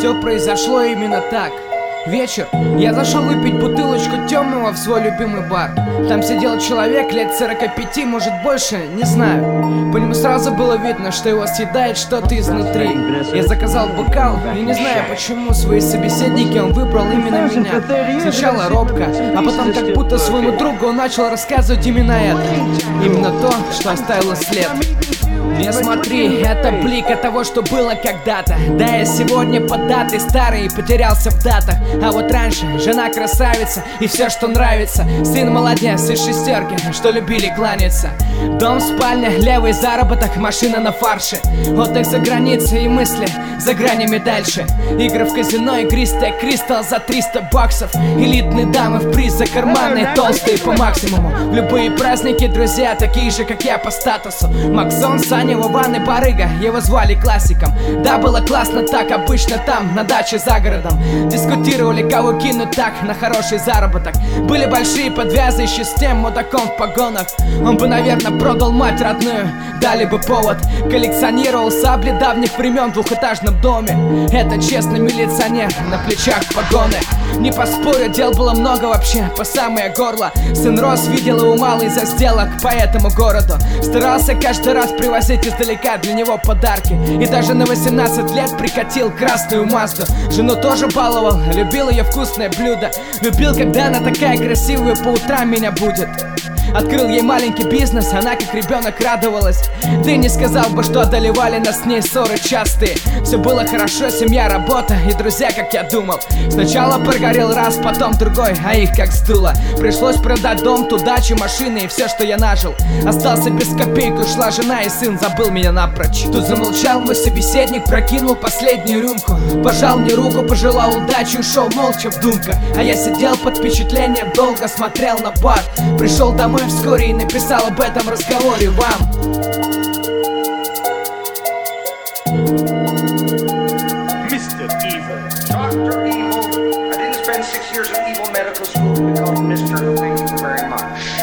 Все произошло именно так. Вечер. Я зашел выпить бутылочку темного в свой любимый бар. Там сидел человек лет 45, может больше, не знаю. По нему сразу было видно, что его съедает что-то изнутри. Я заказал бокал, и не знаю почему свои собеседники он выбрал именно меня. Сначала робко, а потом как будто своему другу он начал рассказывать именно это. Именно то, что оставило след. Не смотри, это блик того, что было когда-то. Да, я сегодня под датой старый и потерялся в датах. А вот раньше жена красавица и все, что нравится. Сын молодец из шестерки, что любили кланяться. Дом, спальня, левый заработок, машина на фарше. Отдых за границей и мысли за гранями дальше. Игры в казино, игристая кристалл за 300 баксов. Элитные дамы в приз за карманы, толстые по максимуму. В любые праздники друзья такие же, как я по статусу. Максон, Саня, Вован и Барыга, его звали классиком. Да, было классно так, обычно там, на даче за городом. Дискутировали, кого кинуть так, на хороший заработок. Были большие подвязы еще с тем мудаком в погонах. Он бы, наверное, продал мать родную, дали бы повод. Коллекционировал сабли давних времен в двухэтажном доме. Это честный милиционер, на плечах погоны. Не поспорю, дел было много вообще, по самое горло. Сын рос, видел его мало из-за сделок по этому городу. Старался каждый раз привозить издалека для него подарки. И даже на 18 лет прикатил красную Мазду. Жену тоже баловал, любил ее вкусное блюдо. Любил, когда она такая красивая, по утрам меня будет. Открыл ей маленький бизнес, она как ребенок радовалась. Ты не сказал бы, что одолевали нас с ней ссоры частые. Все было хорошо, семья, работа и друзья, как я думал. Сначала прогорел раз, потом другой, а их как сдуло. Пришлось продать дом, ту дачу, машины и все, что я нажил. Остался без копейки, ушла жена и сын забыл меня напрочь. Тут замолчал мой собеседник, прокинул последнюю рюмку. Пожал мне руку, пожелал удачи, ушел молча в думках. А я сидел под впечатлением, долго смотрел на бар. Пришел домой вскоре и написал об этом разговоре вам. Mr. Evil. Dr. Evil. I didn't spend 6 years in evil medical school to become Mr. Thank you very much.